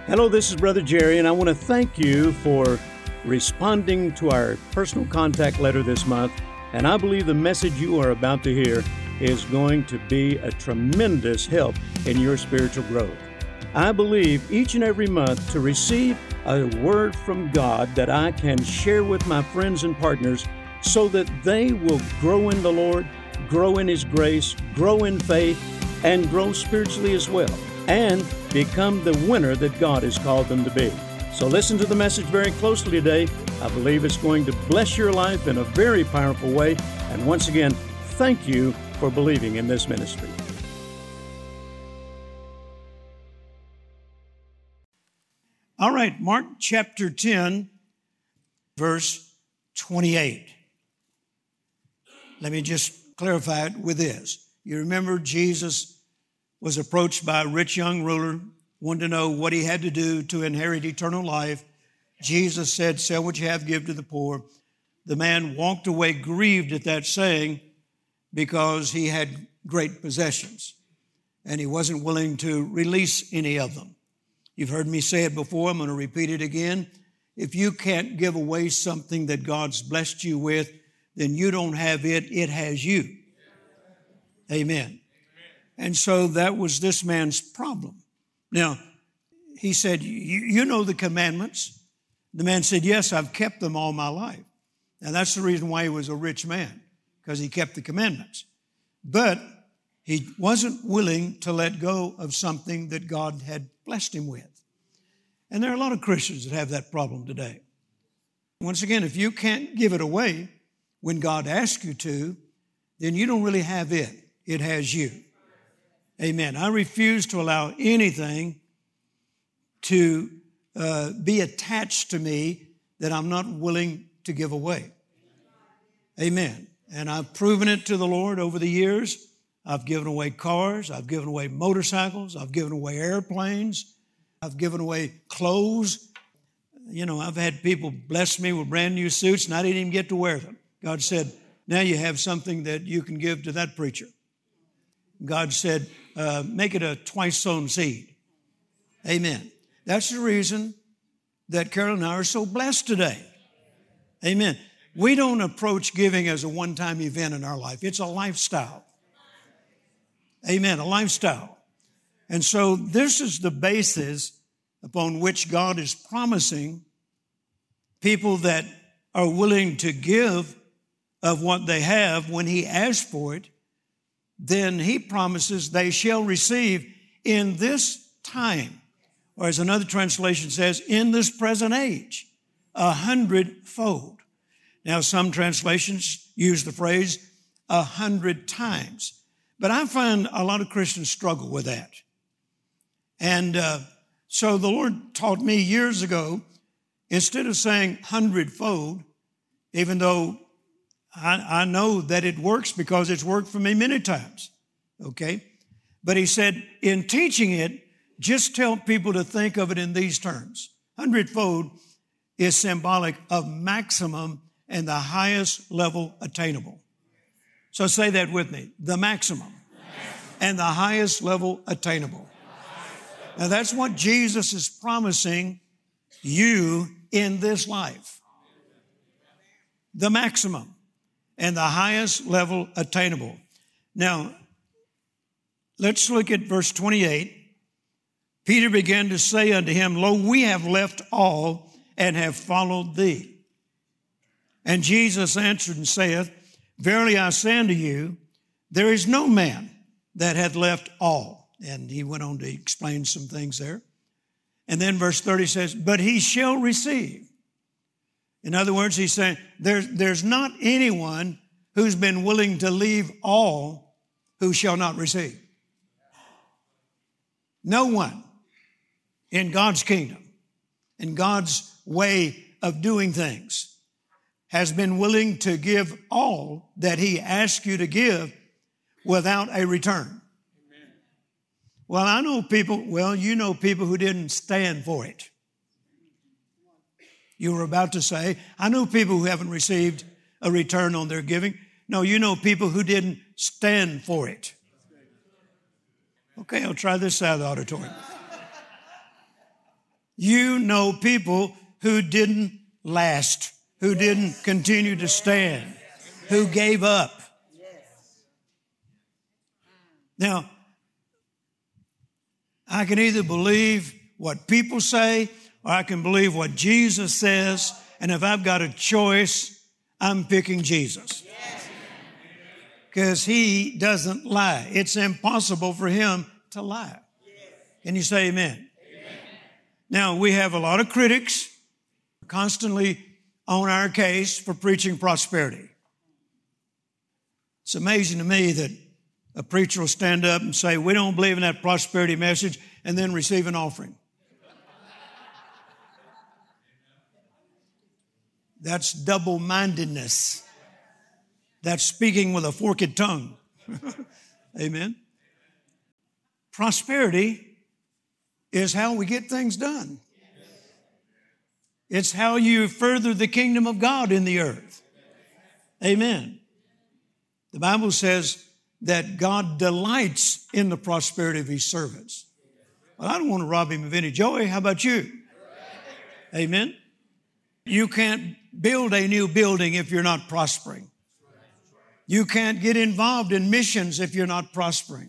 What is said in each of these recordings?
Hello, this is Brother Jerry, and I want to thank you for responding to our personal contact letter this month. And I believe the message you are about to hear is going to be a tremendous help in your spiritual growth. I believe each and every month to receive a word from God that I can share with my friends and partners so that they will grow in the Lord, grow in His grace, grow in faith, and grow spiritually as well, and become the winner that God has called them to be. So listen to the message very closely today. I believe it's going to bless your life in a very powerful way. And once again, thank you for believing in this ministry. All right, Mark chapter 10, verse 28. Let me just clarify it with this. You remember Jesus was approached by a rich young ruler, wanted to know what he had to do to inherit eternal life. Jesus said, "Sell what you have, give to the poor." The man walked away grieved at that saying because he had great possessions and he wasn't willing to release any of them. You've heard me say it before. I'm going to repeat it again. If you can't give away something that God's blessed you with, then you don't have it. It has you. Amen. And so that was this man's problem. Now, he said, you know the commandments. The man said, "Yes, I've kept them all my life." And that's the reason why he was a rich man, because he kept the commandments. But he wasn't willing to let go of something that God had blessed him with. And there are a lot of Christians that have that problem today. Once again, if you can't give it away when God asks you to, then you don't really have it. It has you. Amen. I refuse to allow anything to be attached to me that I'm not willing to give away. Amen. And I've proven it to the Lord over the years. I've given away cars. I've given away motorcycles. I've given away airplanes. I've given away clothes. You know, I've had people bless me with brand new suits and I didn't even get to wear them. God said, "Now you have something that you can give to that preacher." God said, "Make it a twice sown seed." Amen. That's the reason that Carol and I are so blessed today. Amen. We don't approach giving as a one-time event in our life. It's a lifestyle. Amen. A lifestyle. And so this is the basis upon which God is promising people that are willing to give of what they have when He asks for it. Then He promises they shall receive in this time, or as another translation says, in this present age, 100-fold. Now, some translations use the phrase 100 times, but I find a lot of Christians struggle with that. And so the Lord taught me years ago, instead of saying 100-fold, even though I know that it works because it's worked for me many times, okay? But He said, in teaching it, just tell people to think of it in these terms. 100-fold is symbolic of maximum and the highest level attainable. So say that with me, the maximum and the highest level attainable. Now that's what Jesus is promising you in this life. The maximum and the highest level attainable. Now, let's look at verse 28. Peter began to say unto him, "Lo, we have left all and have followed thee." And Jesus answered and saith, "Verily I say unto you, there is no man that hath left all." And he went on to explain some things there. And then verse 30 says, "But he shall receive." In other words, he's saying there's not anyone who's been willing to leave all who shall not receive. No one in God's kingdom, in God's way of doing things, has been willing to give all that He asks you to give without a return. Amen. Well, I know people, you know people who didn't stand for it. You were about to say, I know people who haven't received a return on their giving. No, you know people who didn't stand for it. Okay, I'll try this side of the auditorium. You know people who didn't last, who didn't continue to stand, who gave up. Now, I can either believe what people say or I can believe what Jesus says. And if I've got a choice, I'm picking Jesus. Because he doesn't lie. It's impossible for him to lie. Can you say amen? Now, we have a lot of critics constantly on our case for preaching prosperity. It's amazing to me that a preacher will stand up and say, we don't believe in that prosperity message, and then receive an offering. That's double-mindedness. That's speaking with a forked tongue. Amen. Prosperity is how we get things done. It's how you further the kingdom of God in the earth. Amen. The Bible says that God delights in the prosperity of his servants. Well, I don't want to rob him of any joy. How about you? Amen. You can't build a new building if you're not prospering. You can't get involved in missions if you're not prospering.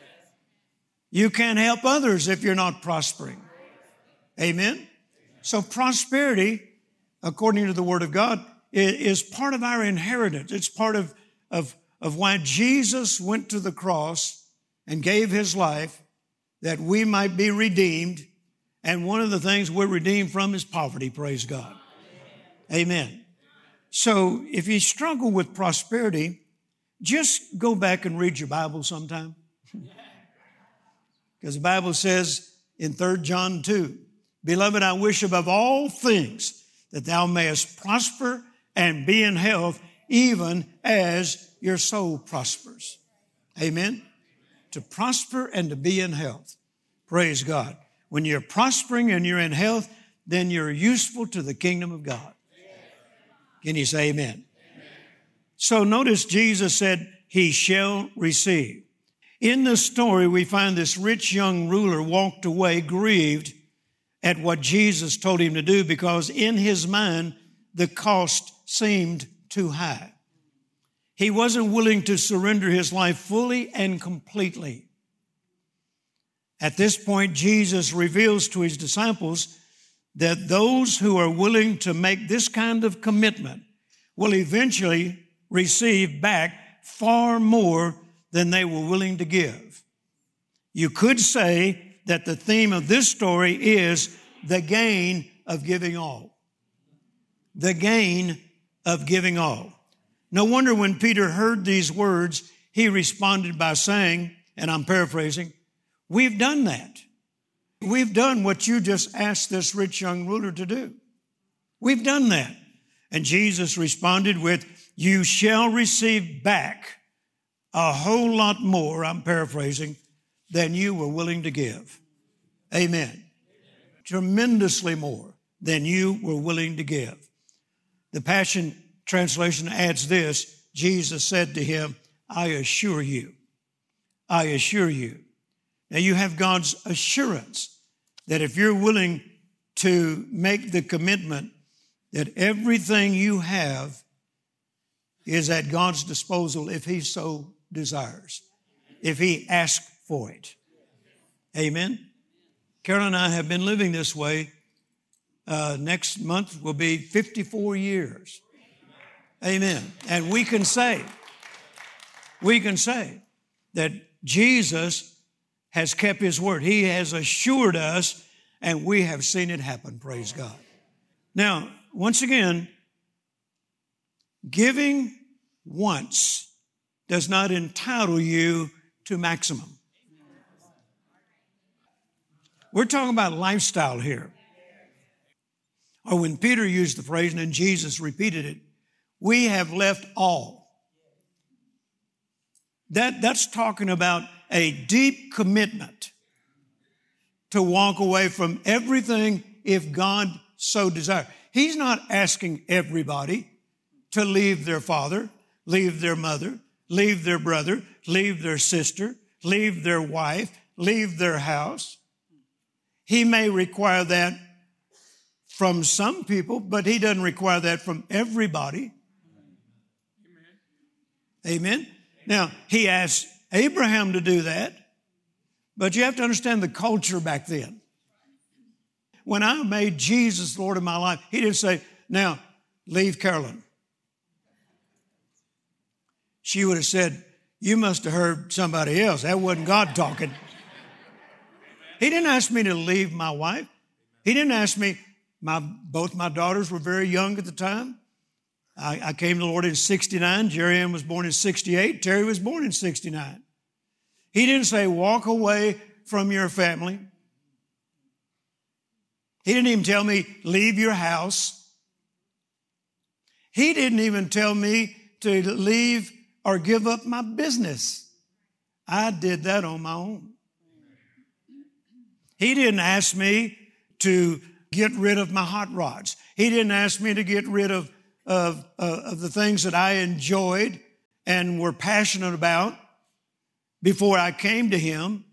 You can't help others if you're not prospering. Amen. So prosperity, according to the Word of God, is part of our inheritance. It's part of why Jesus went to the cross and gave his life that we might be redeemed. And one of the things we're redeemed from is poverty, praise God. Amen. So if you struggle with prosperity, just go back and read your Bible sometime. Because the Bible says in 3 John 2, Beloved, I wish above all things that thou mayest prosper and be in health, even as your soul prospers. Amen? To prosper and to be in health. Praise God. When you're prospering and you're in health, then you're useful to the kingdom of God. Can you say amen? So notice Jesus said, he shall receive. In this story, we find this rich young ruler walked away grieved at what Jesus told him to do because in his mind, the cost seemed too high. He wasn't willing to surrender his life fully and completely. At this point, Jesus reveals to his disciples that those who are willing to make this kind of commitment will eventually receive back far more than they were willing to give. You could say that the theme of this story is the gain of giving all. The gain of giving all. No wonder when Peter heard these words, he responded by saying, and I'm paraphrasing, we've done that. We've done what you just asked this rich young ruler to do. We've done that. And Jesus responded with, you shall receive back a whole lot more, I'm paraphrasing, than you were willing to give. Amen. Tremendously more than you were willing to give. The Passion Translation adds this, Jesus said to him, I assure you. Now you have God's assurance that if you're willing to make the commitment that everything you have is at God's disposal if he so desires, if he asks for it. Amen. Carol and I have been living this way. Next month will be 54 years. Amen. And we can say that Jesus has kept his word. He has assured us and we have seen it happen. Praise God. Now, once again, giving once does not entitle you to maximum. We're talking about lifestyle here. Or when Peter used the phrase and then Jesus repeated it, we have left all. That's talking about a deep commitment to walk away from everything if God so desires. He's not asking everybody to leave their father, leave their mother, leave their brother, leave their sister, leave their wife, leave their house. He may require that from some people, but he doesn't require that from everybody. Amen. Now, he asked Abraham to do that, but you have to understand the culture back then. When I made Jesus Lord of my life, he didn't say, now, leave Carolyn. She would have said, you must have heard somebody else. That wasn't God talking. He didn't ask me to leave my wife. He didn't ask me. Both my daughters were very young at the time. I came to the Lord in 69. Jerry Ann was born in 68. Terry was born in 69. He didn't say, walk away from your family. He didn't even tell me, leave your house. He didn't even tell me to leave or give up my business. I did that on my own. He didn't ask me to get rid of my hot rods. He didn't ask me to get rid of the things that I enjoyed and were passionate about before I came to him.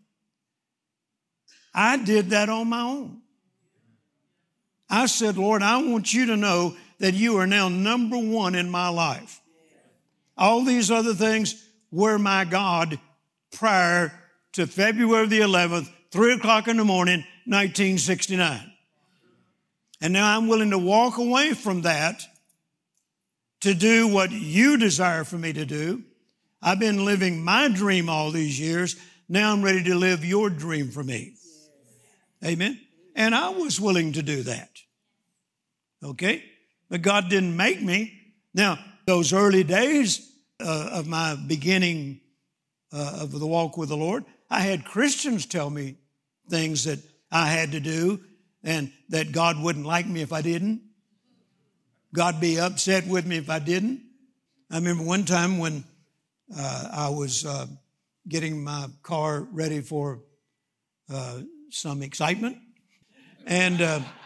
I did that on my own. I said, Lord, I want you to know that you are now number one in my life. All these other things were my God prior to February the 11th, 3 o'clock in the morning, 1969. And now I'm willing to walk away from that to do what you desire for me to do. I've been living my dream all these years. Now I'm ready to live your dream for me. Amen. And I was willing to do that. Okay? But God didn't make me. Now, those early days of my beginning of the walk with the Lord, I had Christians tell me things that I had to do and that God wouldn't like me if I didn't. God be upset with me if I didn't. I remember one time when I was getting my car ready for some excitement, and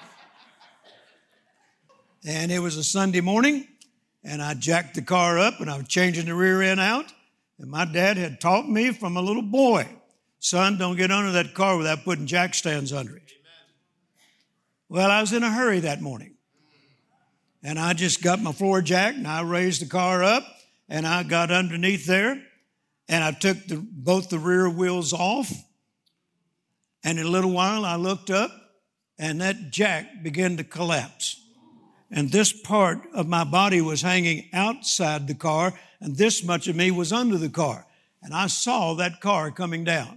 it was a Sunday morning, and I jacked the car up, and I was changing the rear end out, and my dad had taught me from a little boy, son, don't get under that car without putting jack stands under it. Well, I was in a hurry that morning, and I just got my floor jack, and I raised the car up, and I got underneath there, and I took both the rear wheels off, and in a little while I looked up, and that jack began to collapse. And this part of my body was hanging outside the car, and this much of me was under the car. And I saw that car coming down.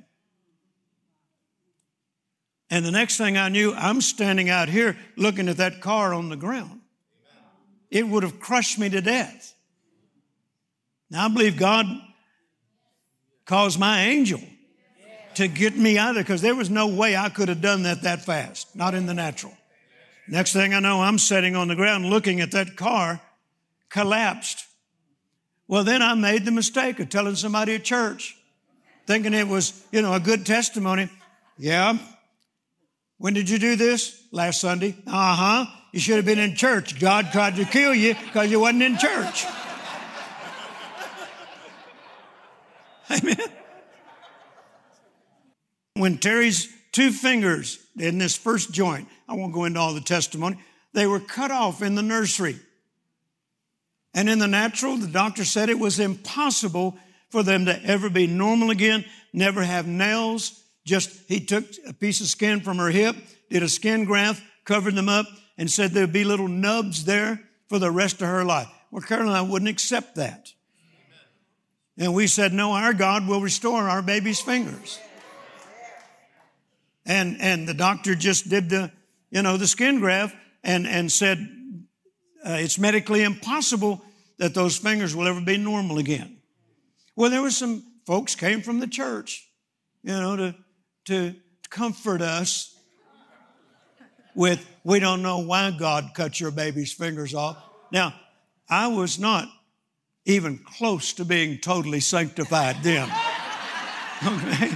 And the next thing I knew, I'm standing out here looking at that car on the ground. It would have crushed me to death. Now, I believe God caused my angel to get me out of there because there was no way I could have done that fast, not in the natural. Next thing I know, I'm sitting on the ground looking at that car collapsed. Well, then I made the mistake of telling somebody at church, thinking it was, a good testimony. Yeah. When did you do this? Last Sunday. You should have been in church. God tried to kill you because you wasn't in church. Amen. When Terry's 2 fingers in this first joint, I won't go into all the testimony, they were cut off in the nursery. And in the natural, the doctor said it was impossible for them to ever be normal again, never have nails. He took a piece of skin from her hip, did a skin graft, covered them up, and said there'd be little nubs there for the rest of her life. Well, Carol and I wouldn't accept that. And we said, no, our God will restore our baby's fingers. And the doctor just did the skin graft and said it's medically impossible that those fingers will ever be normal again. Well, there were some folks came from the church, to comfort us with, we don't know why God cut your baby's fingers off. Now, I was not even close to being totally sanctified then. Okay?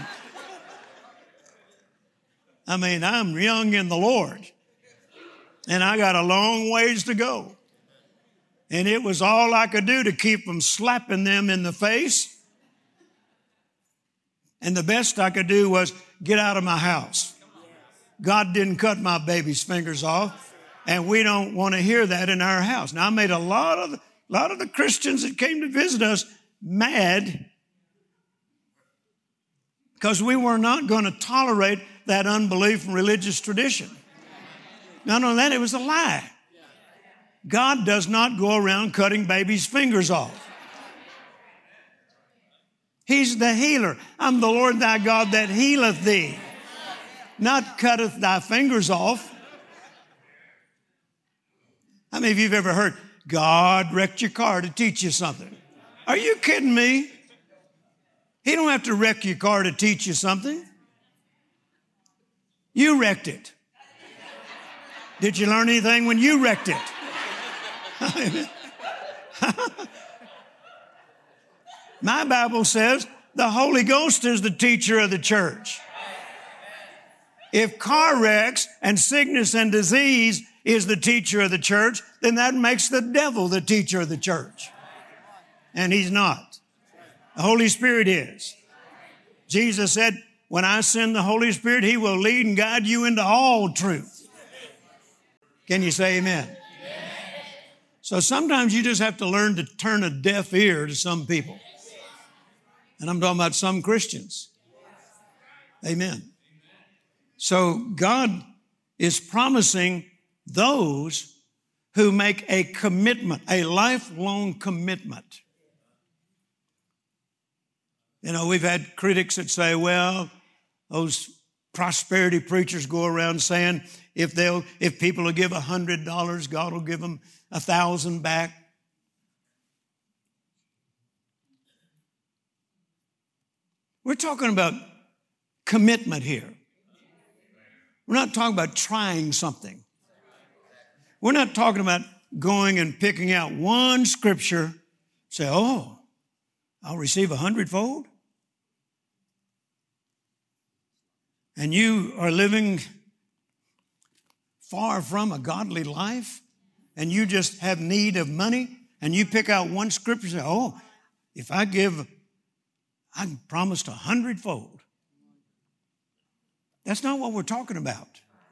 I mean, I'm young in the Lord, and I got a long ways to go. And it was all I could do to keep from slapping them in the face. And the best I could do was get out of my house. God didn't cut my baby's fingers off. And we don't want to hear that in our house. Now, I made a lot of the Christians that came to visit us mad because we were not going to tolerate that unbelief and religious tradition. Not only that, it was a lie. God does not go around cutting babies' fingers off. He's the healer. I'm the Lord thy God that healeth thee, not cutteth thy fingers off. How many of you have ever heard, God wrecked your car to teach you something? Are you kidding me? He don't have to wreck your car to teach you something. You wrecked it. Did you learn anything when you wrecked it? My Bible says the Holy Ghost is the teacher of the church. If car wrecks and sickness and disease is the teacher of the church, then that makes the devil the teacher of the church. And he's not. The Holy Spirit is. Jesus said, when I send the Holy Spirit, he will lead and guide you into all truth. Can you say amen? So sometimes you just have to learn to turn a deaf ear to some people. And I'm talking about some Christians. Amen. So God is promising those who make a commitment, a lifelong commitment. You know, we've had critics that say, well, those prosperity preachers go around saying if people will give $100, God will give them 1,000 back. We're talking about commitment here. We're not talking about trying something. We're not talking about going and picking out one scripture, say, oh, I'll receive 100-fold. And you are living far from a godly life, and you just have need of money, and you pick out one scripture and say, oh, if I give, I'm promised 100-fold. That's not what we're talking about.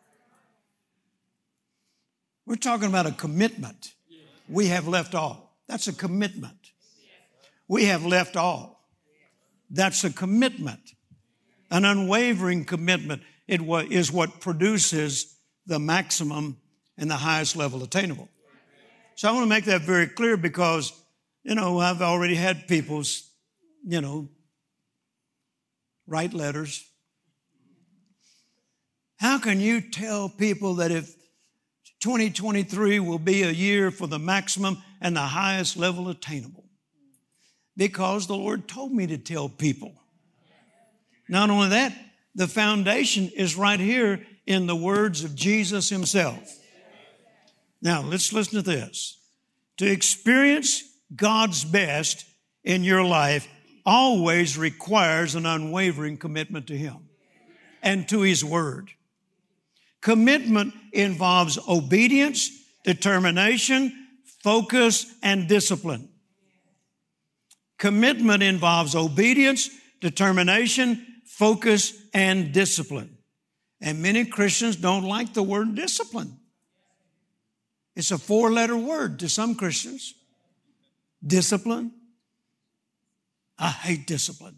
We're talking about a commitment. We have left all. That's a commitment. We have left all. That's a commitment. An unwavering commitment is what produces the maximum and the highest level attainable. So I want to make that very clear because, I've already had people, write letters. How can you tell people that if 2023 will be a year for the maximum and the highest level attainable? Because the Lord told me to tell people. Not only that, the foundation is right here in the words of Jesus himself. Now, let's listen to this. To experience God's best in your life always requires an unwavering commitment to him and to his word. Commitment involves obedience, determination, focus, and discipline. Commitment involves obedience, determination, focus, and discipline. And many Christians don't like the word discipline. It's a 4-letter word to some Christians. Discipline. I hate discipline.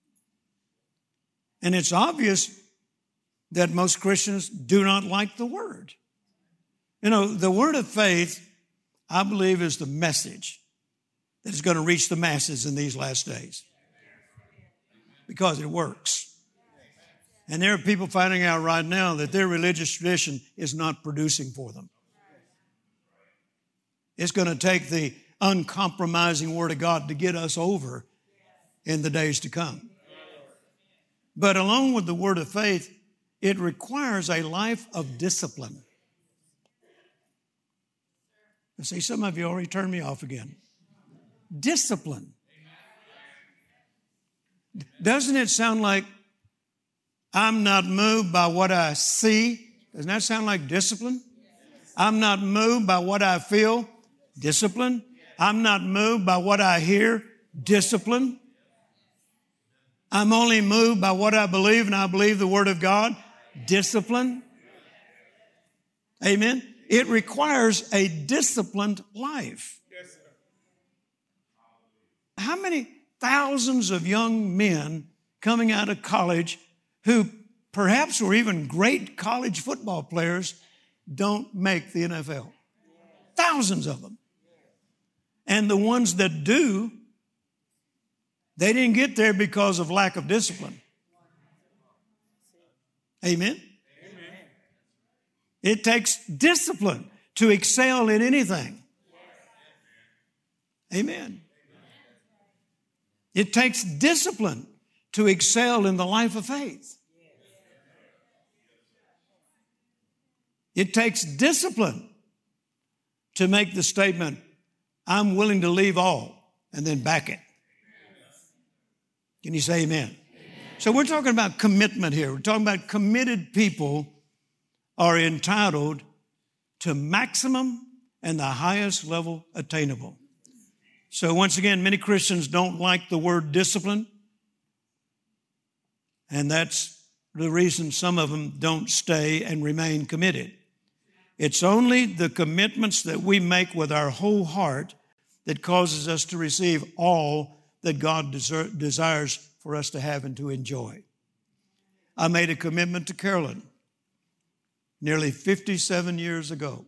And it's obvious that most Christians do not like the word. The word of faith, I believe, is the message that is going to reach the masses in these last days. Because it works. And there are people finding out right now that their religious tradition is not producing for them. It's going to take the uncompromising Word of God to get us over in the days to come. But along with the word of faith, it requires a life of discipline. I see some of you already turned me off again. Discipline. Doesn't it sound like I'm not moved by what I see? Doesn't that sound like discipline? I'm not moved by what I feel. Discipline. I'm not moved by what I hear. Discipline. I'm only moved by what I believe, and I believe the Word of God. Discipline. Amen. It requires a disciplined life. How many thousands of young men coming out of college who perhaps were even great college football players don't make the NFL? Thousands of them. And the ones that do, they didn't get there because of lack of discipline. Amen? Amen. It takes discipline to excel in anything. Amen. It takes discipline to excel in the life of faith. It takes discipline to make the statement, I'm willing to leave all, and then back it. Can you say amen? Amen? So we're talking about commitment here. We're talking about committed people are entitled to maximum and the highest level attainable. So once again, many Christians don't like the word discipline, and that's the reason some of them don't stay and remain committed. It's only the commitments that we make with our whole heart that causes us to receive all that God desires for us to have and to enjoy. I made a commitment to Carolyn nearly 57 years ago,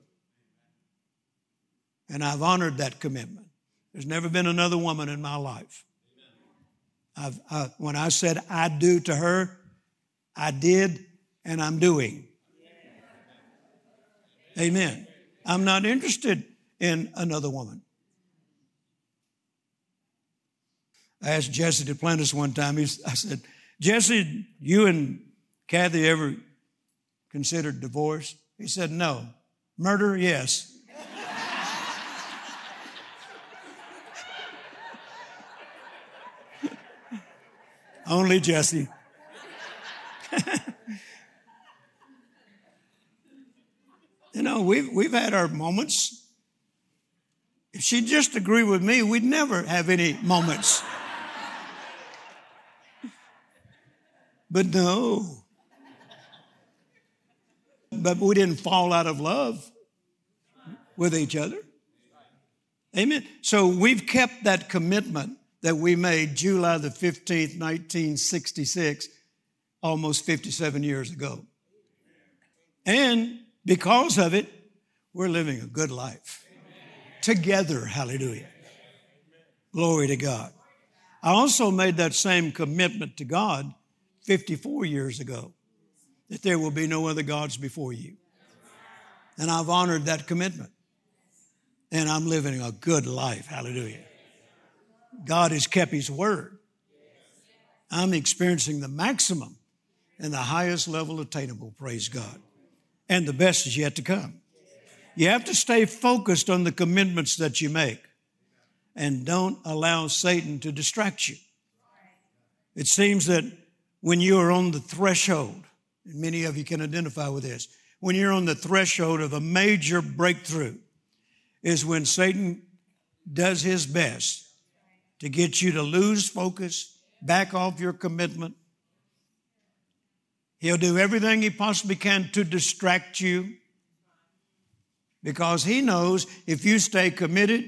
and I've honored that commitment. There's never been another woman in my life. When I said I do to her, I did, and I'm doing. Amen. I'm not interested in another woman. I asked Jesse Duplantis one time, I said, Jesse, you and Kathy ever considered divorce? He said, no. Murder, yes. Only Jesse. You know, we've had our moments. If she'd just agree with me, we'd never have any moments. But no. But we didn't fall out of love with each other. Amen. So we've kept that commitment that we made July the 15th, 1966, almost 57 years ago. And because of it, we're living a good life. Together, hallelujah. Glory to God. I also made that same commitment to God 54 years ago, that there will be no other gods before you. And I've honored that commitment. And I'm living a good life, hallelujah. God has kept His word. I'm experiencing the maximum and the highest level attainable, praise God. And the best is yet to come. You have to stay focused on the commitments that you make and don't allow Satan to distract you. It seems that when you are on the threshold, and many of you can identify with this, when you're on the threshold of a major breakthrough is when Satan does his best to get you to lose focus, back off your commitment. He'll do everything he possibly can to distract you because he knows if you stay committed,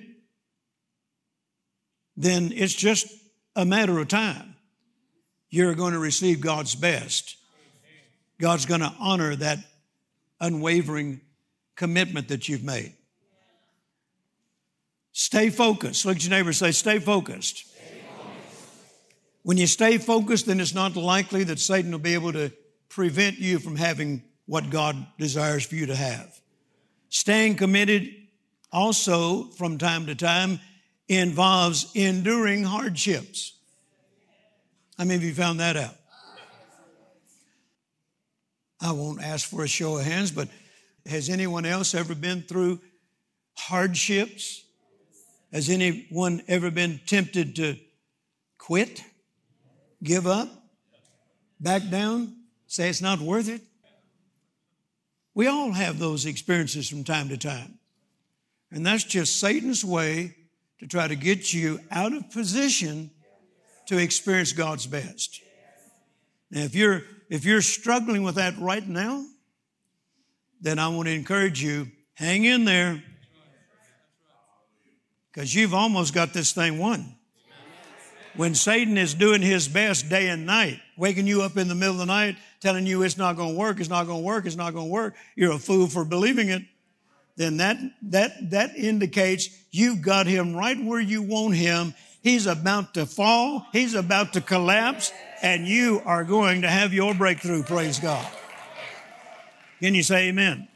then it's just a matter of time. You're going to receive God's best. God's going to honor that unwavering commitment that you've made. Stay focused. Look at your neighbor and say, stay focused. Stay focused. When you stay focused, then it's not likely that Satan will be able to prevent you from having what God desires for you to have. Staying committed also from time to time involves enduring hardships. How many of you found that out? I won't ask for a show of hands, but has anyone else ever been through hardships? Has anyone ever been tempted to quit, give up, back down, say it's not worth it? We all have those experiences from time to time. And that's just Satan's way to try to get you out of position to experience God's best. Now, if you're struggling with that right now, then I want to encourage you, Hang in there, because you've almost got this thing won. When Satan is doing his best day and night, waking you up in the middle of the night, telling you it's not going to work, it's not going to work, it's not going to work, you're a fool for believing it, then that indicates you've got him right where you want him. He's about to fall, he's about to collapse, and you are going to have your breakthrough, praise God. Can you say amen?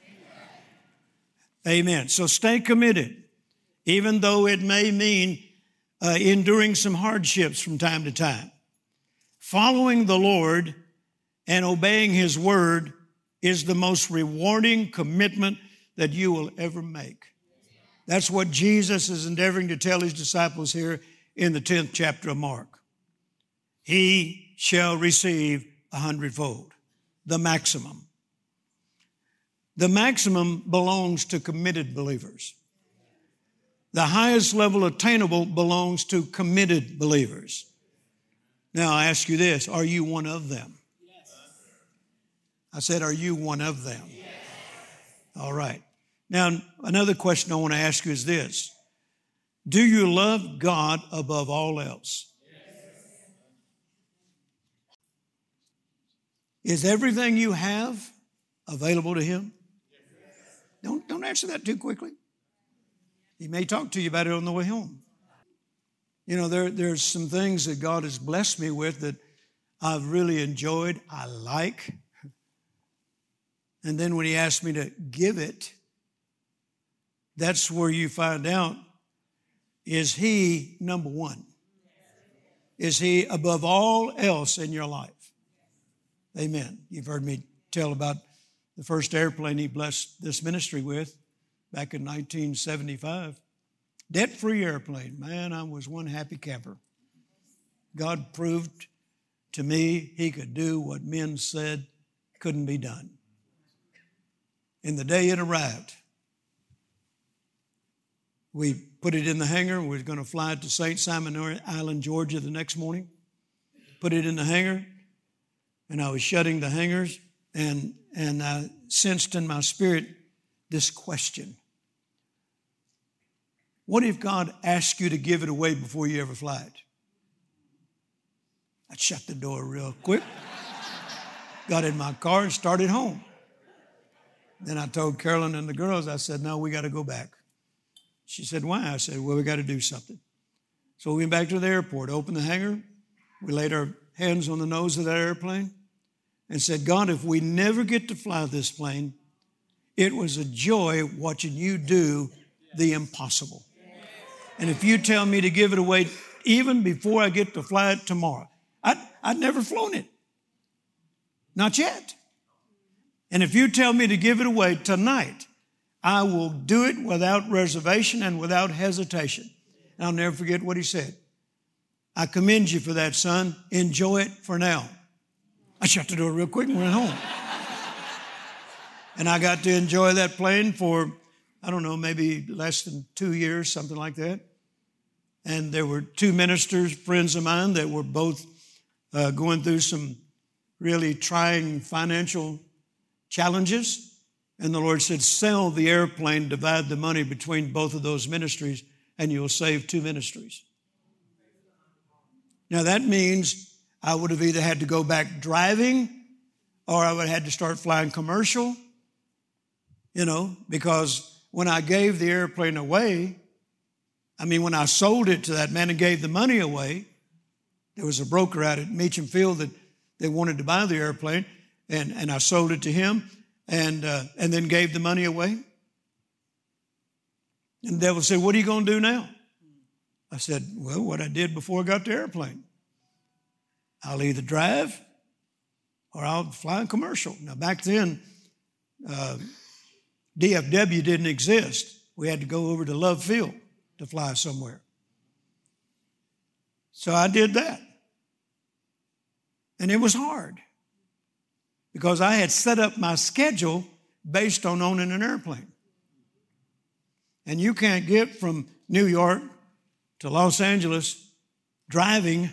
Amen. So stay committed, even though it may mean enduring some hardships from time to time. Following the Lord and obeying his word is the most rewarding commitment that you will ever make. That's what Jesus is endeavoring to tell his disciples here in the 10th chapter of Mark. He shall receive 100-fold, the maximum. The maximum belongs to committed believers. The highest level attainable belongs to committed believers. Now, I ask you this, are you one of them? Yes. I said, are you one of them? Yes. All right. Now, another question I want to ask you is this. Do you love God above all else? Yes. Is everything you have available to him? Yes. Don't answer that too quickly. He may talk to you about it on the way home. You know, there's some things that God has blessed me with that I've really enjoyed, I like. And then when he asked me to give it, that's where you find out, is he number one? Is he above all else in your life? Amen. You've heard me tell about the first airplane he blessed this ministry with. Back in 1975, debt-free airplane. Man, I was one happy camper. God proved to me he could do what men said couldn't be done. And the day it arrived, we put it in the hangar. We were going to fly it to St. Simon Island, Georgia the next morning. Put it in the hangar, and I was shutting the hangars, and I sensed in my spirit this question. What if God asked you to give it away before you ever fly it? I shut the door real quick, got in my car and started home. Then I told Carolyn and the girls, I said, no, we got to go back. She said, why? I said, well, we got to do something. So we went back to the airport, opened the hangar. We laid our hands on the nose of that airplane and said, God, if we never get to fly this plane, it was a joy watching you do the impossible. And if you tell me to give it away even before I get to fly it tomorrow, I'd never flown it. Not yet. And if you tell me to give it away tonight, I will do it without reservation and without hesitation. And I'll never forget what he said. I commend you for that, son. Enjoy it for now. I shut the door real quick and went home. And I got to enjoy that plane for, I don't know, maybe less than 2 years, something like that. And there were two ministers, friends of mine, that were both going through some really trying financial challenges. And the Lord said, sell the airplane, divide the money between both of those ministries, and you'll save two ministries. Now that means I would have either had to go back driving or I would have had to start flying commercial, because when I gave the airplane away, when I sold it to that man and gave the money away, there was a broker out at Meacham Field that they wanted to buy the airplane, and I sold it to him and then gave the money away. And the devil said, what are you going to do now? I said, well, what I did before I got the airplane. I'll either drive or I'll fly a commercial. Now, back then, DFW didn't exist. We had to go over to Love Field to fly somewhere. So I did that. And it was hard because I had set up my schedule based on owning an airplane. And you can't get from New York to Los Angeles driving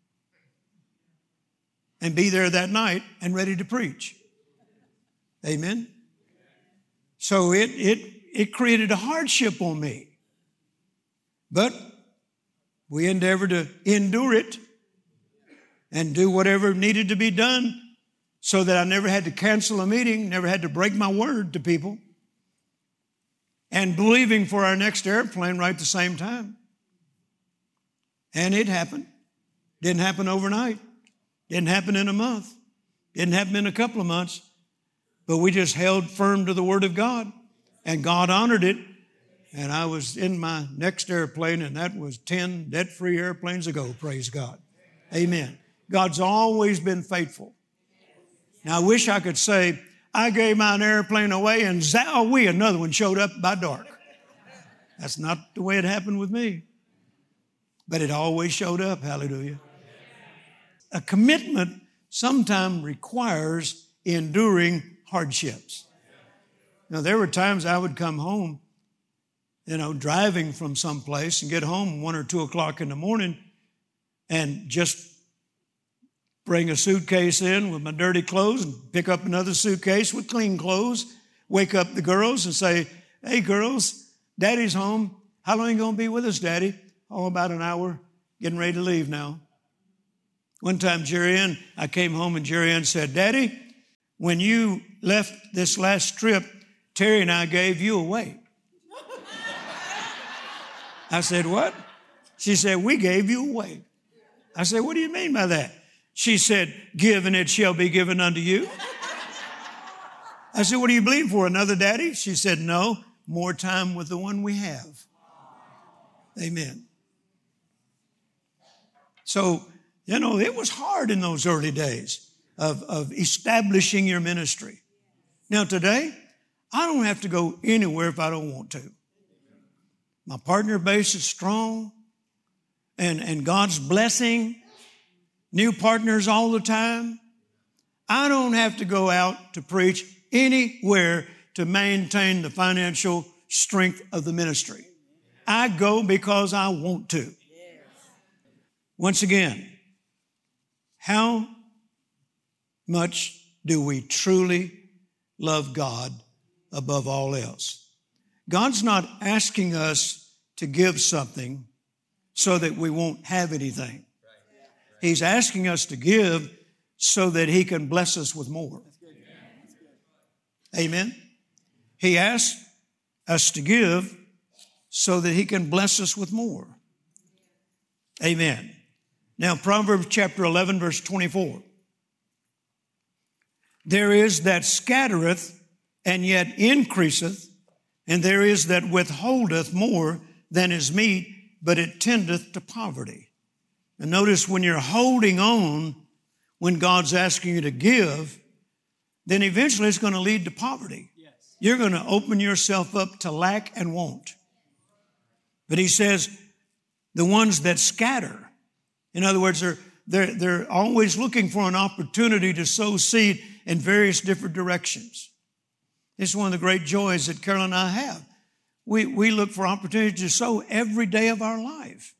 and be there that night and ready to preach. Amen? So it it created a hardship on me. But we endeavored to endure it and do whatever needed to be done so that I never had to cancel a meeting, never had to break my word to people, and believing for our next airplane right at the same time. And it happened. Didn't happen overnight. Didn't happen in a month. Didn't happen in a couple of months. But we just held firm to the Word of God, and God honored it. And I was in my next airplane, and that was 10 debt-free airplanes ago, praise God. Amen. God's always been faithful. Now, I wish I could say, I gave my airplane away, and zowie, another one showed up by dark. That's not the way it happened with me. But it always showed up, hallelujah. A commitment sometimes requires enduring hardships. Now, there were times I would come home, driving from someplace and get home 1 or 2 o'clock in the morning and just bring a suitcase in with my dirty clothes and pick up another suitcase with clean clothes, wake up the girls and say, hey, girls, Daddy's home. How long are you going to be with us, Daddy? Oh, about an hour. Getting ready to leave now. One time, I came home and Jerry Ann said, Daddy, when you left this last trip, Terry and I gave you away. I said, what? She said, we gave you away. I said, what do you mean by that? She said, give and it shall be given unto you. I said, what do you believe for, another daddy? She said, no, more time with the one we have. Amen. So, it was hard in those early days of establishing your ministry. Now today, I don't have to go anywhere if I don't want to. My partner base is strong and God's blessing, new partners all the time. I don't have to go out to preach anywhere to maintain the financial strength of the ministry. I go because I want to. Once again, how much do we truly love God above all else? God's not asking us to give something so that we won't have anything. He's asking us to give so that He can bless us with more. Amen. He asks us to give so that He can bless us with more. Amen. Now, Proverbs chapter 11, verse 24. There is that scattereth and yet increaseth, and there is that withholdeth more than is meet, but it tendeth to poverty. And notice when you're holding on, when God's asking you to give, then eventually it's going to lead to poverty. Yes. You're going to open yourself up to lack and want. But He says, the ones that scatter, in other words, they're always looking for an opportunity to sow seed in various different directions. This is one of the great joys that Carol and I have. We look for opportunities to sow every day of our life.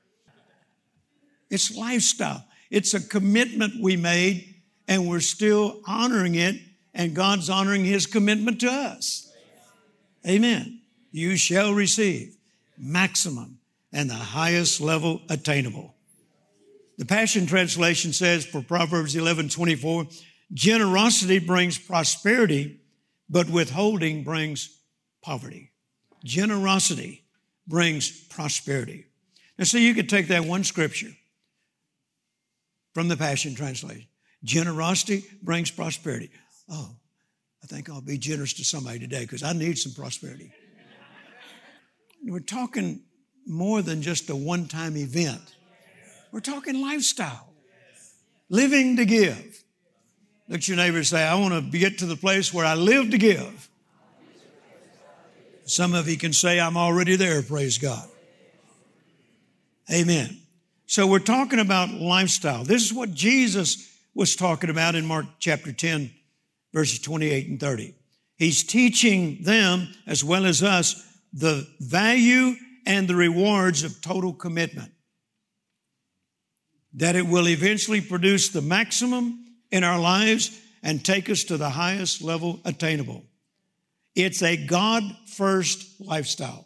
It's lifestyle. It's a commitment we made, and we're still honoring it, and God's honoring His commitment to us. Amen. You shall receive maximum and the highest level attainable. The Passion Translation says for Proverbs 11:24, generosity brings prosperity, but withholding brings poverty. Generosity brings prosperity. Now, so you could take that one scripture from the Passion Translation. Generosity brings prosperity. Oh, I think I'll be generous to somebody today because I need some prosperity. We're talking more than just a one-time event. We're talking lifestyle. Living to give. Look at your neighbor and say, I want to get to the place where I live to give. Some of you can say, I'm already there, praise God. Amen. So we're talking about lifestyle. This is what Jesus was talking about in Mark chapter 10, verses 28 and 30. He's teaching them, as well as us, the value and the rewards of total commitment. That it will eventually produce the maximum in our lives and take us to the highest level attainable. It's a God-first lifestyle.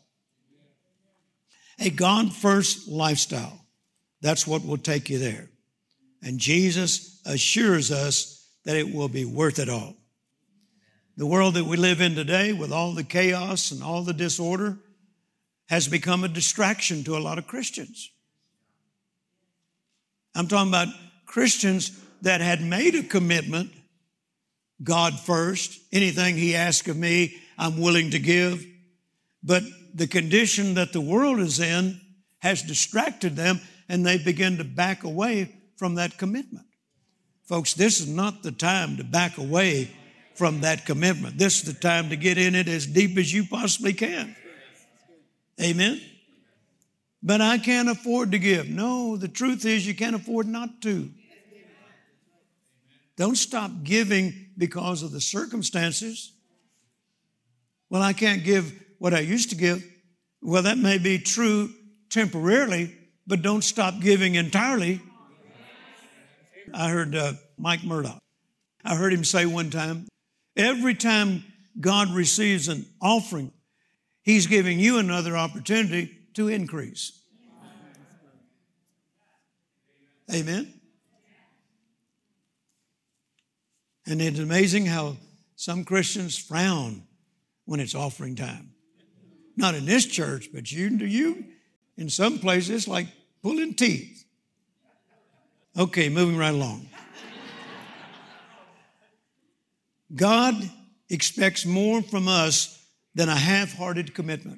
A God-first lifestyle. That's what will take you there. And Jesus assures us that it will be worth it all. The world that we live in today, with all the chaos and all the disorder, has become a distraction to a lot of Christians. I'm talking about Christians that had made a commitment, God first, anything He asks of me, I'm willing to give. But the condition that the world is in has distracted them, and they begin to back away from that commitment. Folks, this is not the time to back away from that commitment. This is the time to get in it as deep as you possibly can. Amen? But I can't afford to give. No, the truth is you can't afford not to. Don't stop giving because of the circumstances. Well, I can't give what I used to give. Well, that may be true temporarily, but don't stop giving entirely. I heard Mike Murdoch. I heard him say one time, every time God receives an offering, He's giving you another opportunity to increase. Amen? And it's amazing how some Christians frown when it's offering time. Not in this church, but you in some places, it's like pulling teeth. Okay, moving right along. God expects more from us than a half-hearted commitment.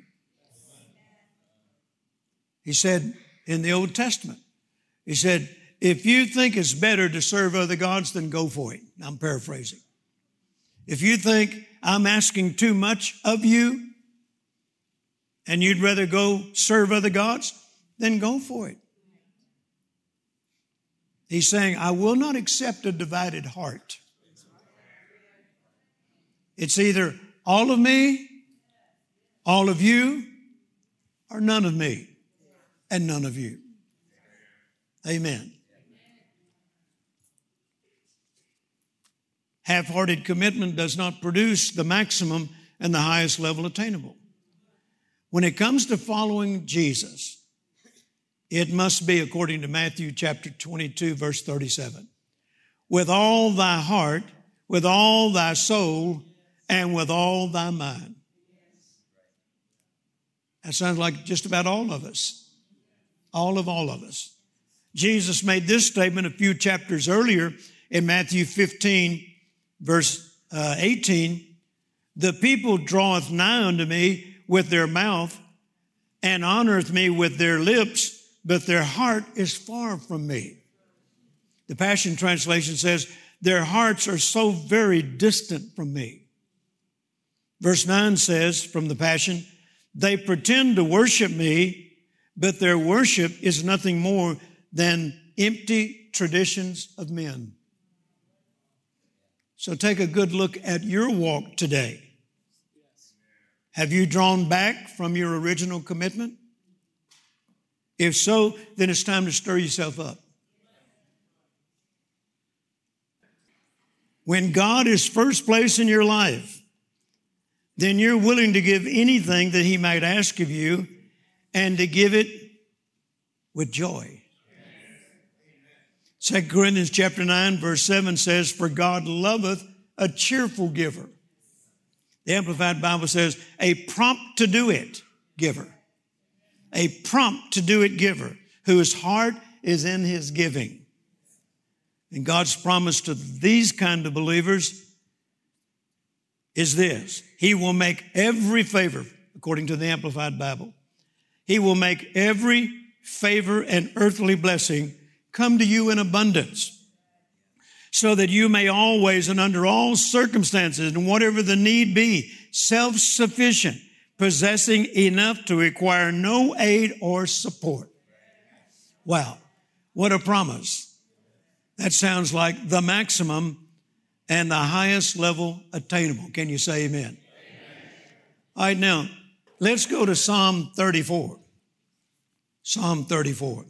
He said in the Old Testament, He said, if you think it's better to serve other gods, then go for it. I'm paraphrasing. If you think I'm asking too much of you and you'd rather go serve other gods, then go for it. He's saying, I will not accept a divided heart. It's either all of me, all of you, or none of me and none of you. Amen. Half-hearted commitment does not produce the maximum and the highest level attainable. When it comes to following Jesus, it must be according to Matthew chapter 22, verse 37. With all thy heart, with all thy soul, and with all thy mind. That sounds like just about all of us. All of us. Jesus made this statement a few chapters earlier in Matthew 15, verse 18. The people draweth nigh unto me with their mouth and honoreth me with their lips, but their heart is far from me. The Passion Translation says, their hearts are so very distant from me. Verse 9 says from the Passion, they pretend to worship me, but their worship is nothing more than empty traditions of men. So take a good look at your walk today. Have you drawn back from your original commitment? If so, then it's time to stir yourself up. When God is first place in your life, then you're willing to give anything that He might ask of you and to give it with joy. 2 Corinthians chapter 9, verse 7 says, for God loveth a cheerful giver. The Amplified Bible says, a prompt to do it giver. A prompt to do it giver, whose heart is in his giving. And God's promise to these kind of believers is this. He will make every favor, according to the Amplified Bible. He will make every favor and earthly blessing come to you in abundance, so that you may always and under all circumstances and whatever the need be, self-sufficient, possessing enough to require no aid or support. Wow, what a promise. That sounds like the maximum and the highest level attainable. Can you say amen? Amen. All right, now, let's go to Psalm 34. Psalm 34.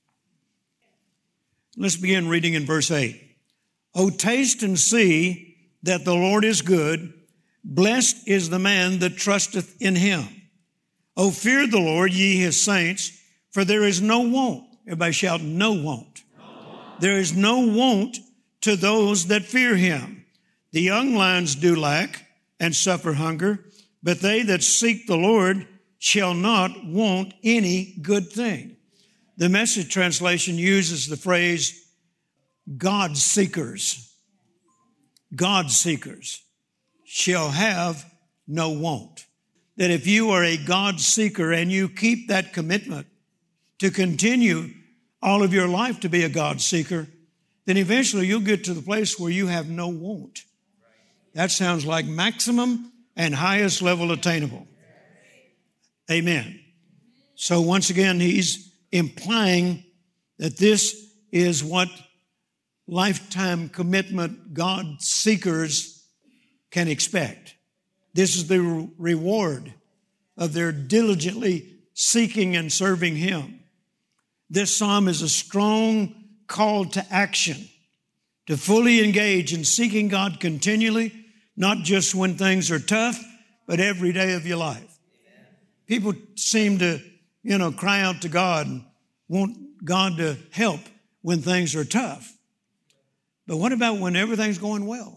Let's begin reading in verse 8. Oh, taste and see that the Lord is good. Blessed is the man that trusteth in him. O fear the Lord, ye his saints, for there is no want. Everybody shout, no want. There is no want to those that fear him. The young lions do lack and suffer hunger, but they that seek the Lord shall not want any good thing. The Message translation uses the phrase, God seekers. God seekers shall have no want. That if you are a God seeker and you keep that commitment to continue all of your life to be a God seeker, then eventually you'll get to the place where you have no want. That sounds like maximum and highest level attainable. Amen. So once again, he's implying that this is what lifetime commitment God seekers can expect. This is the reward of their diligently seeking and serving him. This psalm is a strong call to action, to fully engage in seeking God continually, not just when things are tough, but every day of your life. People seem to, cry out to God and want God to help when things are tough. But what about when everything's going well?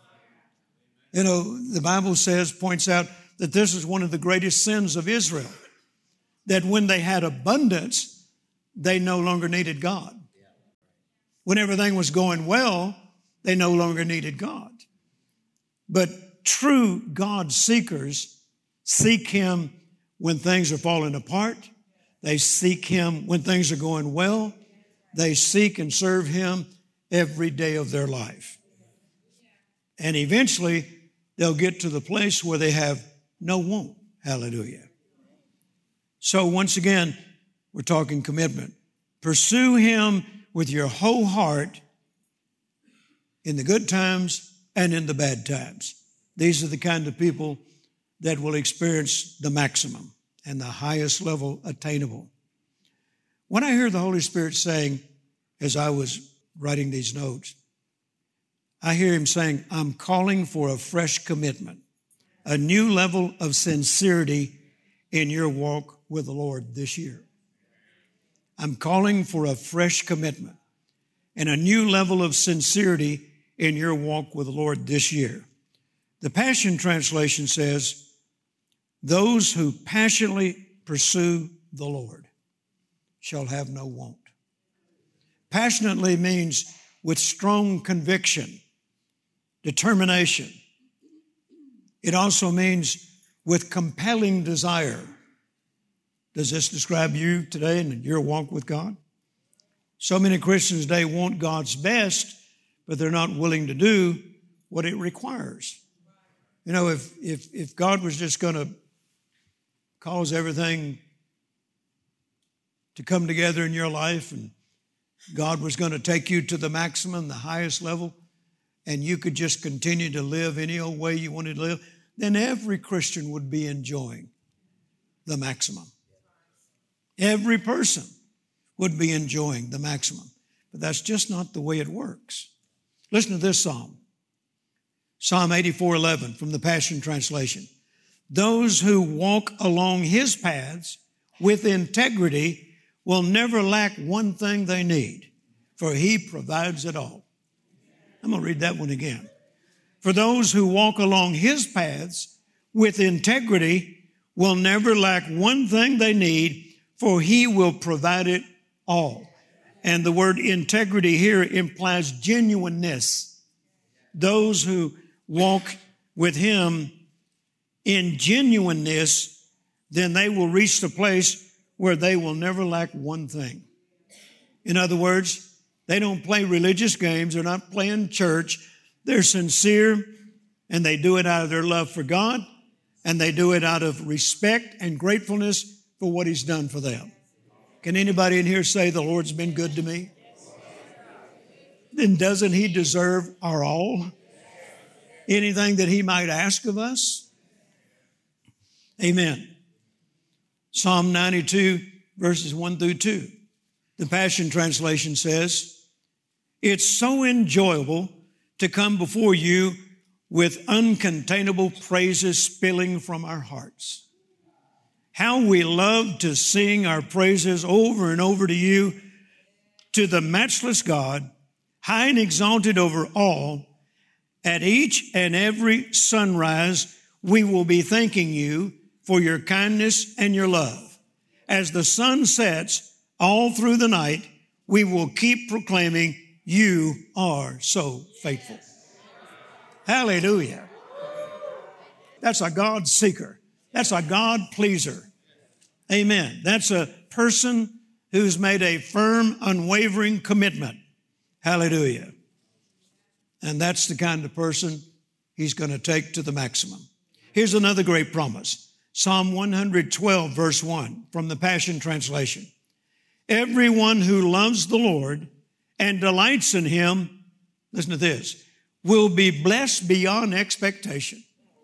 The Bible points out that this is one of the greatest sins of Israel, that when they had abundance, they no longer needed God. When everything was going well, they no longer needed God. But true God seekers seek him when things are falling apart. They seek him when things are going well. They seek and serve him every day of their life. And eventually, they'll get to the place where they have no want. Hallelujah. So once again, we're talking commitment. Pursue him with your whole heart in the good times and in the bad times. These are the kind of people that will experience the maximum and the highest level attainable. When I hear the Holy Spirit saying, as I was writing these notes, I hear him saying, I'm calling for a fresh commitment, a new level of sincerity in your walk with the Lord this year. I'm calling for a fresh commitment and a new level of sincerity in your walk with the Lord this year. The Passion Translation says, those who passionately pursue the Lord shall have no want. Passionately means with strong conviction, determination. It also means with compelling desire. Does this describe you today and your walk with God? So many Christians today want God's best, but they're not willing to do what it requires. If God was just going to cause everything to come together in your life and God was going to take you to the maximum, the highest level, and you could just continue to live any old way you wanted to live, then every Christian would be enjoying the maximum. Every person would be enjoying the maximum. But that's just not the way it works. Listen to this psalm. Psalm 84:11 from the Passion Translation. Those who walk along his paths with integrity will never lack one thing they need, for he provides it all. I'm going to read that one again. For those who walk along his paths with integrity will never lack one thing they need, for he will provide it all. And the word integrity here implies genuineness. Those who walk with him in genuineness, then they will reach the place where they will never lack one thing. In other words, they don't play religious games. They're not playing church. They're sincere, and they do it out of their love for God, and they do it out of respect and gratefulness for what he's done for them. Can anybody in here say the Lord's been good to me? Then doesn't he deserve our all? Anything that he might ask of us? Amen. Psalm 92, verses 1 through 2. The Passion Translation says, it's so enjoyable to come before you with uncontainable praises spilling from our hearts. How we love to sing our praises over and over to you, to the matchless God, high and exalted over all. At each and every sunrise, we will be thanking you for your kindness and your love. As the sun sets all through the night, we will keep proclaiming, you are so faithful. Hallelujah. That's a God seeker. That's a God pleaser. Amen. That's a person who's made a firm, unwavering commitment. Hallelujah. And that's the kind of person he's going to take to the maximum. Here's another great promise. Psalm 112, verse 1 from the Passion Translation. Everyone who loves the Lord and delights in him, listen to this, will be blessed beyond expectation.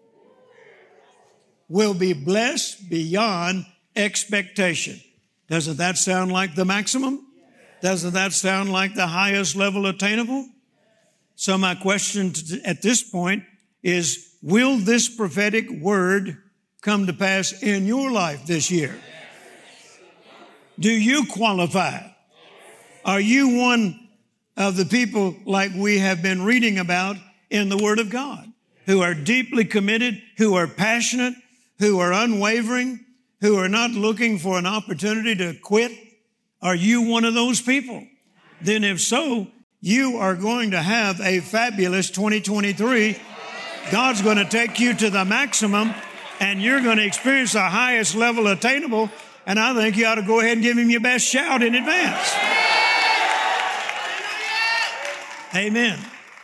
Will be blessed beyond expectation. Doesn't that sound like the maximum? Doesn't that sound like the highest level attainable? So my question at this point is, will this prophetic word come to pass in your life this year? Do you qualify? Are you one of the people like we have been reading about in the Word of God, who are deeply committed, who are passionate, who are unwavering, who are not looking for an opportunity to quit? Are you one of those people? Then if so, you are going to have a fabulous 2023. God's going to take you to the maximum, and you're going to experience the highest level attainable. And I think you ought to go ahead and give him your best shout in advance. Amen.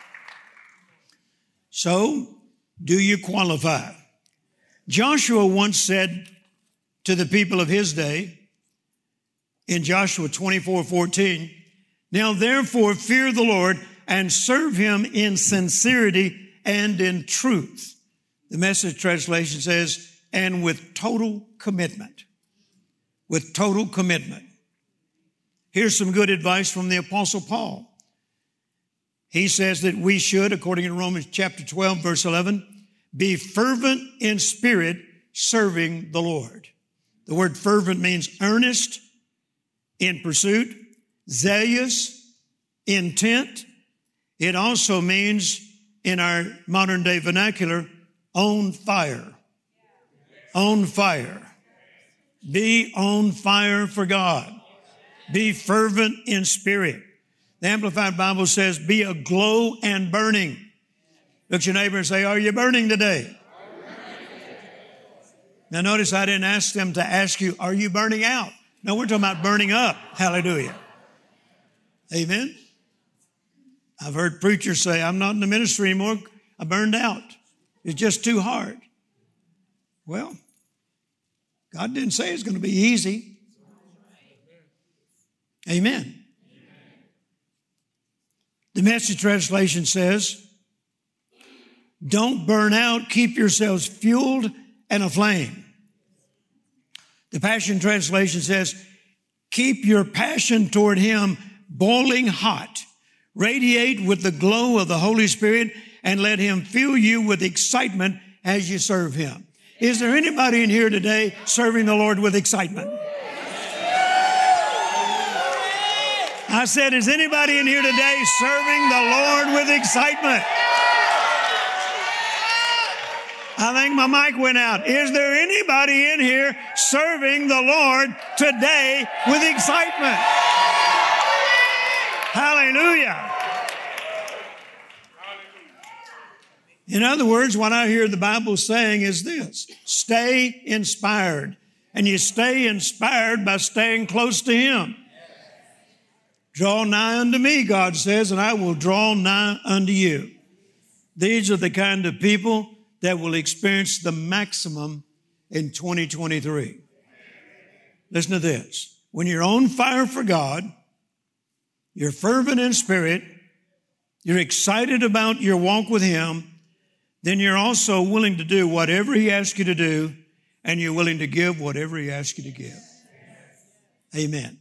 So, do you qualify? Joshua once said to the people of his day in Joshua 24:14, now therefore fear the Lord and serve him in sincerity and in truth. The Message translation says, and with total commitment. With total commitment. Here's some good advice from the Apostle Paul. He says that we should, according to Romans chapter 12, verse 11, be fervent in spirit, serving the Lord. The word fervent means earnest, in pursuit, zealous, intent. It also means, in our modern day vernacular, on fire. On fire. Be on fire for God. Be fervent in spirit. The Amplified Bible says, be aglow and burning. Look at your neighbor and say, are you burning today? Now notice I didn't ask them to ask you, are you burning out? No, we're talking about burning up. Hallelujah. Amen. I've heard preachers say, I'm not in the ministry anymore. I burned out. It's just too hard. Well, God didn't say it's going to be easy. Amen. The Message translation says, don't burn out. Keep yourselves fueled and aflame. The Passion translation says, keep your passion toward him boiling hot. Radiate with the glow of the Holy Spirit and let him fill you with excitement as you serve him. Is there anybody in here today serving the Lord with excitement? I said, is anybody in here today serving the Lord with excitement? I think my mic went out. Is there anybody in here serving the Lord today with excitement? Hallelujah. In other words, what I hear the Bible saying is this: stay inspired. And you stay inspired by staying close to him. Draw nigh unto me, God says, and I will draw nigh unto you. These are the kind of people that will experience the maximum in 2023. Listen to this. When you're on fire for God, you're fervent in spirit, you're excited about your walk with him, then you're also willing to do whatever he asks you to do, and you're willing to give whatever he asks you to give. Amen.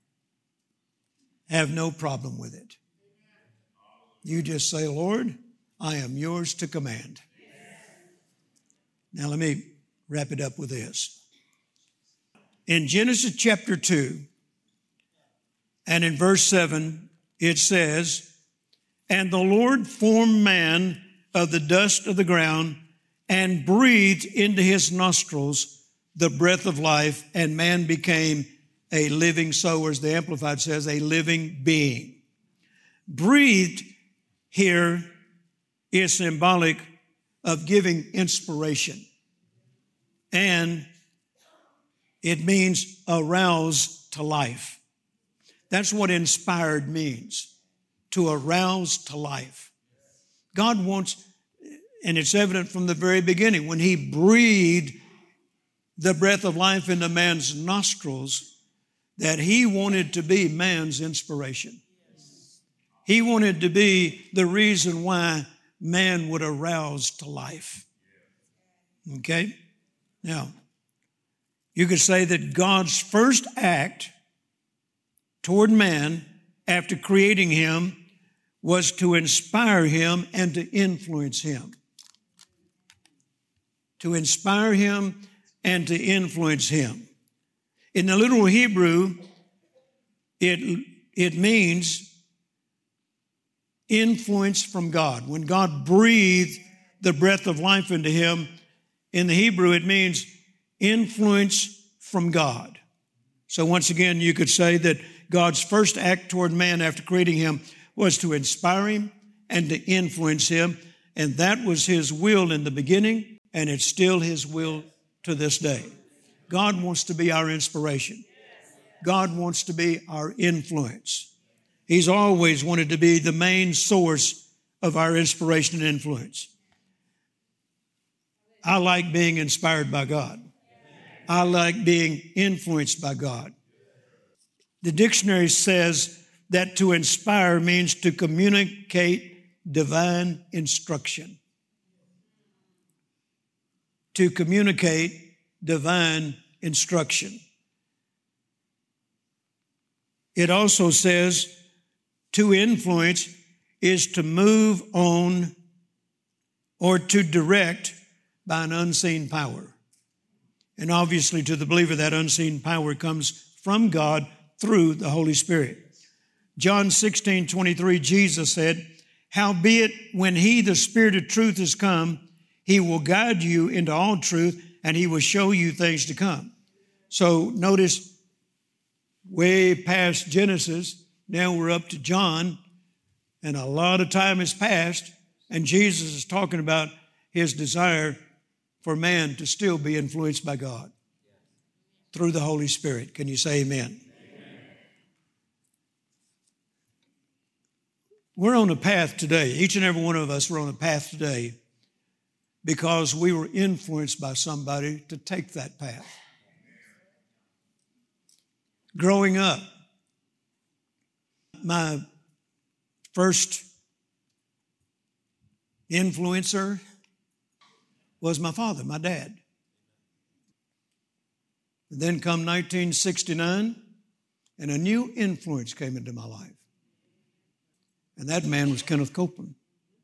Have no problem with it. You just say, Lord, I am yours to command. Now let me wrap it up with this. In Genesis chapter 2 and in verse 7, it says, "And the Lord formed man of the dust of the ground and breathed into his nostrils the breath of life, and man became a living soul," as the Amplified says, a living being. Breathed here is symbolic of giving inspiration. And it means arouse to life. That's what inspired means, to arouse to life. God wants, and it's evident from the very beginning, when he breathed the breath of life into man's nostrils, that he wanted to be man's inspiration. He wanted to be the reason why man would arouse to life. Okay? Now, you could say that God's first act toward man after creating him was to inspire him and to influence him. To inspire him and to influence him. In the literal Hebrew, it means influence from God. When God breathed the breath of life into him, in the Hebrew, it means influence from God. So once again, you could say that God's first act toward man after creating him was to inspire him and to influence him. And that was his will in the beginning, and it's still his will to this day. God wants to be our inspiration. God wants to be our influence. He's always wanted to be the main source of our inspiration and influence. I like being inspired by God. I like being influenced by God. The dictionary says that to inspire means to communicate divine instruction. To communicate divine instruction. It also says to influence is to move on or to direct by an unseen power. And obviously to the believer, that unseen power comes from God through the Holy Spirit. John 16:23, Jesus said, "Howbeit, when he, the Spirit of truth, is come, he will guide you into all truth, and he will show you things to come." So notice, way past Genesis, now we're up to John, and a lot of time has passed, and Jesus is talking about his desire for man to still be influenced by God through the Holy Spirit. Can you say amen? We're on a path today. Each and every one of us are on a path today because we were influenced by somebody to take that path. Growing up, my first influencer was my father, my dad. And then come 1969, and a new influence came into my life. And that man was Kenneth Copeland.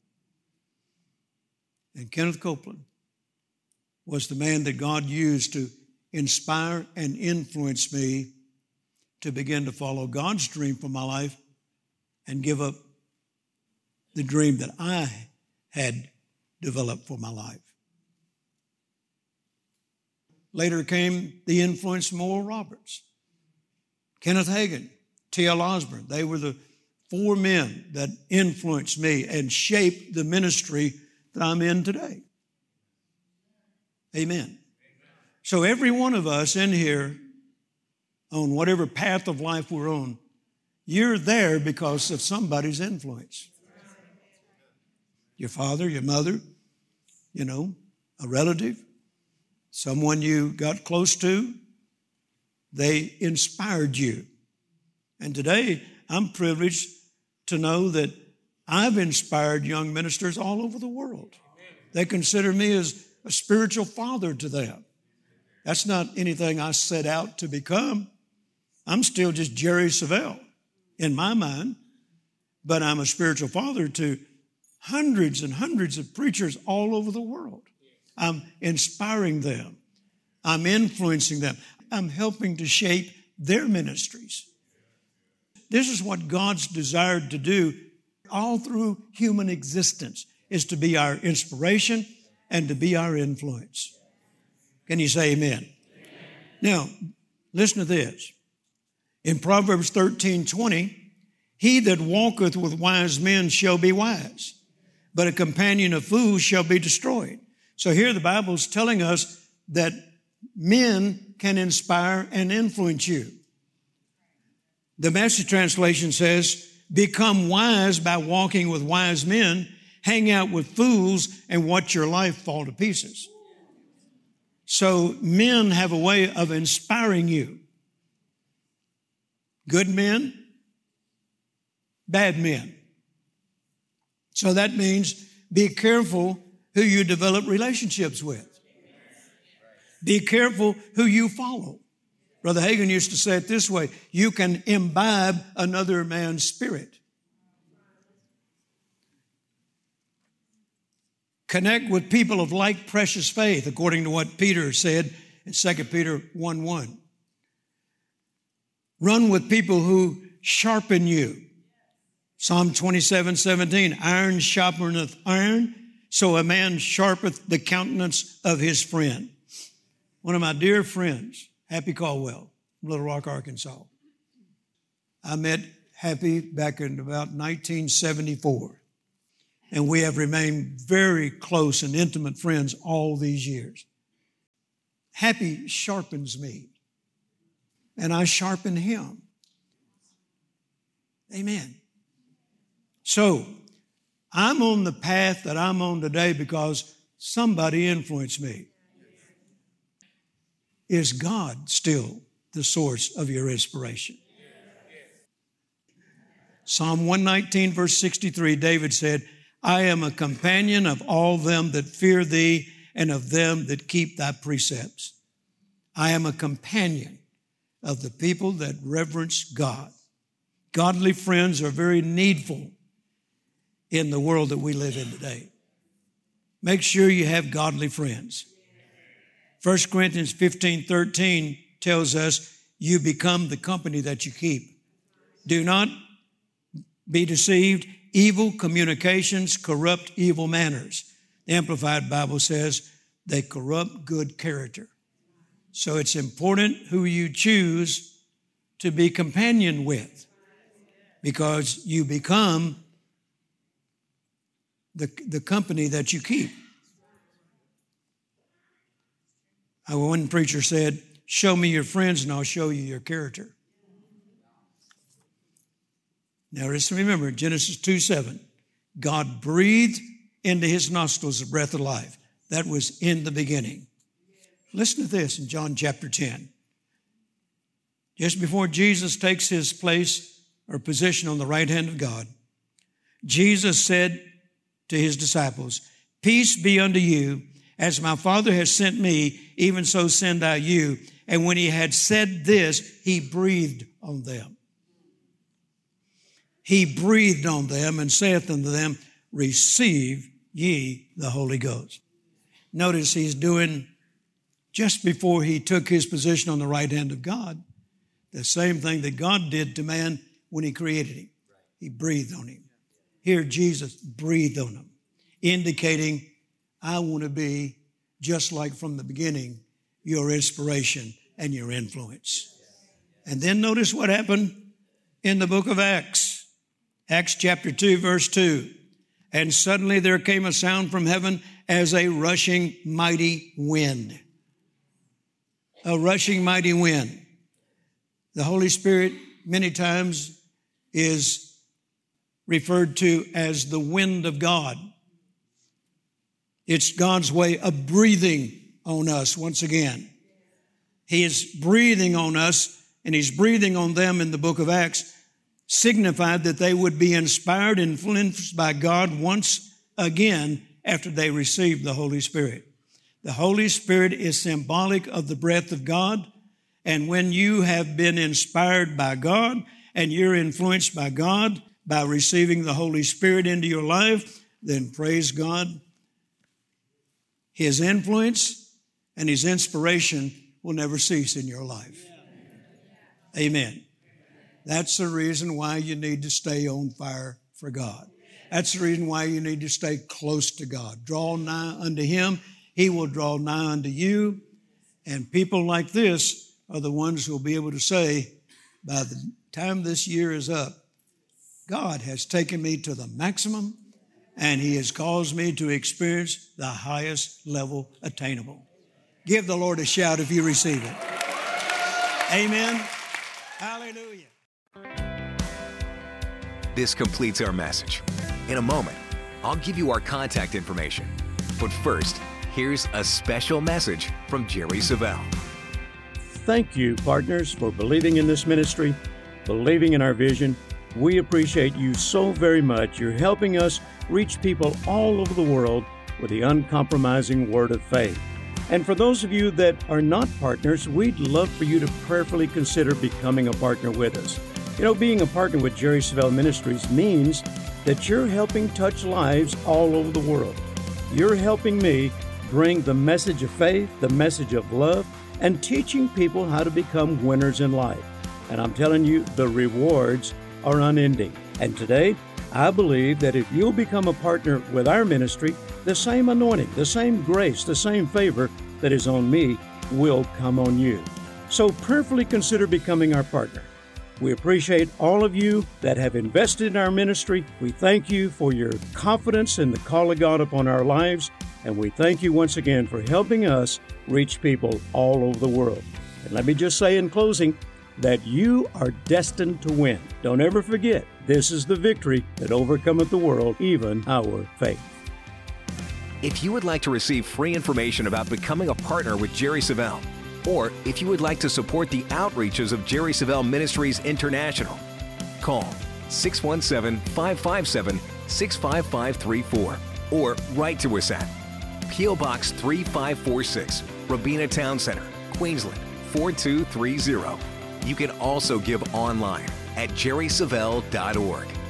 And Kenneth Copeland was the man that God used to inspire and influence me to begin to follow God's dream for my life and give up the dream that I had developed for my life. Later came the influence from Oral Roberts, Kenneth Hagin, T.L. Osborne. They were the four men that influenced me and shaped the ministry that I'm in today. Amen. So every one of us in here, on whatever path of life we're on, you're there because of somebody's influence. Your father, your mother, a relative, someone you got close to, they inspired you. And today, I'm privileged to know that I've inspired young ministers all over the world. They consider me as a spiritual father to them. That's not anything I set out to become. I'm still just Jerry Savelle in my mind, but I'm a spiritual father to hundreds and hundreds of preachers all over the world. I'm inspiring them. I'm influencing them. I'm helping to shape their ministries. This is what God's desired to do all through human existence, is to be our inspiration and to be our influence. Can you say amen? Now, listen to this. In Proverbs 13:20, he that walketh with wise men shall be wise, but a companion of fools shall be destroyed. So here the Bible's telling us that men can inspire and influence you. The Message translation says, become wise by walking with wise men, hang out with fools, and watch your life fall to pieces. So men have a way of inspiring you. Good men, bad men. So that means be careful who you develop relationships with. Be careful who you follow. Brother Hagin used to say it this way: you can imbibe another man's spirit. Connect with people of like precious faith, according to what Peter said in 2 Peter 1:1. Run with people who sharpen you. Psalm 27:17, iron sharpeneth iron, so a man sharpeneth the countenance of his friend. One of my dear friends, Happy Caldwell, Little Rock, Arkansas. I met Happy back in about 1974, and we have remained very close and intimate friends all these years. Happy sharpens me, and I sharpen him. Amen. So, I'm on the path that I'm on today because somebody influenced me. Is God still the source of your inspiration? Psalm 119, verse 63, David said, I am a companion of all them that fear thee and of them that keep thy precepts. I am a companion of the people that reverence God. Godly friends are very needful in the world that we live in today. Make sure you have godly friends. 1 Corinthians 15:13 tells us you become the company that you keep. Do not be deceived. Evil communications corrupt evil manners. The Amplified Bible says they corrupt good character. So it's important who you choose to be companion with, because you become the company that you keep. One preacher said, show me your friends and I'll show you your character. Now just remember, Genesis 2:7, God breathed into his nostrils the breath of life. That was in the beginning. Listen to this in John chapter 10. Just before Jesus takes his place or position on the right hand of God, Jesus said to his disciples, peace be unto you. As my Father has sent me, even so send I you. And when he had said this, he breathed on them. He breathed on them and saith unto them, receive ye the Holy Ghost. Notice he's doing, just before he took his position on the right hand of God, the same thing that God did to man when he created him. He breathed on him. Here Jesus breathed on him, indicating, I want to be, just like from the beginning, your inspiration and your influence. And then notice what happened in the book of Acts. Acts chapter 2, verse 2. And suddenly there came a sound from heaven as a rushing mighty wind. A rushing mighty wind. The Holy Spirit many times is referred to as the wind of God. It's God's way of breathing on us once again. He is breathing on us, and he's breathing on them in the book of Acts, signified that they would be inspired and influenced by God once again after they received the Holy Spirit. The Holy Spirit is symbolic of the breath of God, and when you have been inspired by God and you're influenced by God by receiving the Holy Spirit into your life, then praise God. His influence and His inspiration will never cease in your life. Amen. That's the reason why you need to stay on fire for God. That's the reason why you need to stay close to God. Draw nigh unto Him. He will draw nigh unto you. And people like this are the ones who will be able to say, by the time this year is up, God has taken me to the maximum and He has caused me to experience the highest level attainable. Give the Lord a shout if you receive it. Amen. Hallelujah. This completes our message. In a moment, I'll give you our contact information. But first, here's a special message from Jerry Savelle. Thank you, partners, for believing in this ministry, believing in our vision. We appreciate you so very much. You're helping us reach people all over the world with the uncompromising word of faith. And for those of you that are not partners, we'd love for you to prayerfully consider becoming a partner with us. You know, being a partner with Jerry Savelle Ministries means that you're helping touch lives all over the world. You're helping me bring the message of faith, the message of love, and teaching people how to become winners in life. And I'm telling you, the rewards are unending. And today, I believe that if you'll become a partner with our ministry, the same anointing, the same grace, the same favor that is on me will come on you. So prayerfully consider becoming our partner. We appreciate all of you that have invested in our ministry. We thank you for your confidence in the call of God upon our lives. And we thank you once again for helping us reach people all over the world. And let me just say in closing that you are destined to win. Don't ever forget, this is the victory that overcometh the world, even our faith. If you would like to receive free information about becoming a partner with Jerry Savelle, or if you would like to support the outreaches of Jerry Savelle Ministries International, call 617-557-65534 or write to us at P.O. Box 3546, Robina Town Center, Queensland, 4230. You can also give online at jerrysavelle.org.